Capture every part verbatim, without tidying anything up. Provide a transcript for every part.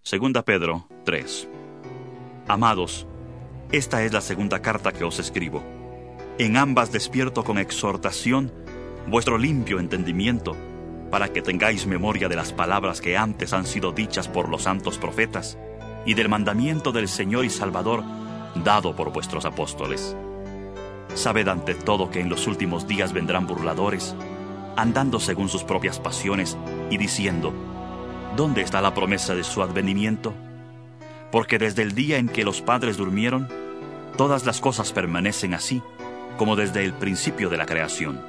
Segunda Pedro tres. Amados, esta es la segunda carta que os escribo. En ambas despierto con exhortación vuestro limpio entendimiento, para que tengáis memoria de las palabras que antes han sido dichas por los santos profetas, y del mandamiento del Señor y Salvador dado por vuestros apóstoles. Sabed ante todo que en los últimos días vendrán burladores, andando según sus propias pasiones y diciendo: ¿dónde está la promesa de su advenimiento? Porque desde el día en que los padres durmieron, todas las cosas permanecen así, como desde el principio de la creación.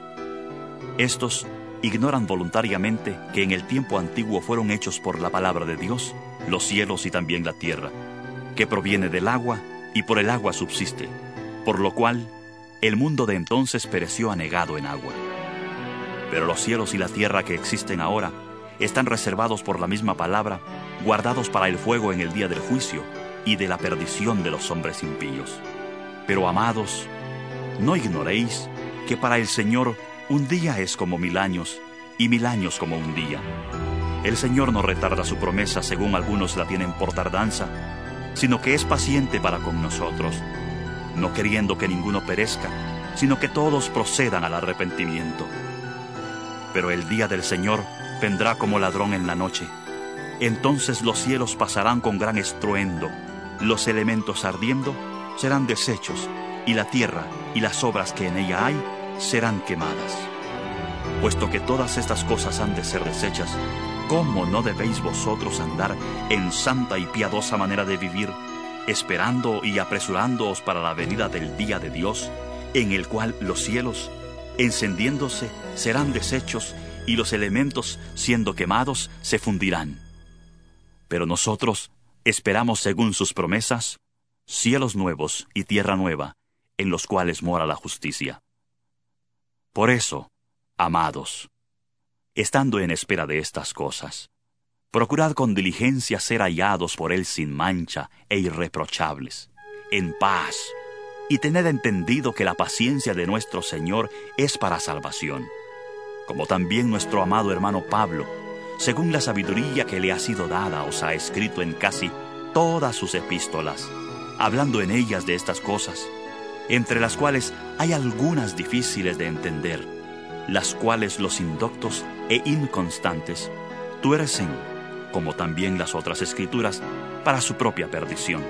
Estos ignoran voluntariamente que en el tiempo antiguo fueron hechos por la palabra de Dios los cielos y también la tierra, que proviene del agua y por el agua subsiste, por lo cual el mundo de entonces pereció anegado en agua. Pero los cielos y la tierra que existen ahora están reservados por la misma palabra, guardados para el fuego en el día del juicio y de la perdición de los hombres impíos. Pero amados, no ignoréis que para el Señor un día es como mil años, y mil años como un día. El Señor no retarda su promesa, según algunos la tienen por tardanza, sino que es paciente para con nosotros, no queriendo que ninguno perezca, sino que todos procedan al arrepentimiento. Pero el día del Señor vendrá como ladrón en la noche. Entonces los cielos pasarán con gran estruendo, los elementos ardiendo serán deshechos, y la tierra y las obras que en ella hay serán quemadas. Puesto que todas estas cosas han de ser deshechas, ¿cómo no debéis vosotros andar en santa y piadosa manera de vivir, esperando y apresurándoos para la venida del día de Dios, en el cual los cielos, encendiéndose, serán deshechos, y los elementos, siendo quemados, se fundirán? Pero nosotros esperamos, según sus promesas, cielos nuevos y tierra nueva, en los cuales mora la justicia. Por eso, amados, estando en espera de estas cosas, procurad con diligencia ser hallados por Él sin mancha e irreprochables, en paz, y tened entendido que la paciencia de nuestro Señor es para salvación, como también nuestro amado hermano Pablo, según la sabiduría que le ha sido dada, os ha escrito en casi todas sus epístolas, hablando en ellas de estas cosas, entre las cuales hay algunas difíciles de entender, las cuales los indoctos e inconstantes tuercen, como también las otras escrituras, para su propia perdición.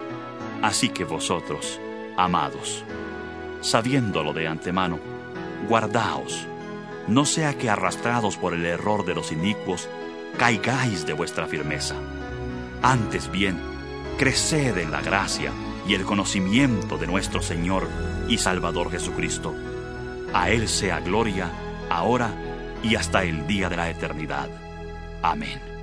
Así que vosotros, amados, sabiéndolo de antemano, guardaos, no sea que arrastrados por el error de los inicuos, caigáis de vuestra firmeza. Antes bien, creced en la gracia y el conocimiento de nuestro Señor y Salvador Jesucristo. A Él sea gloria, ahora y hasta el día de la eternidad. Amén.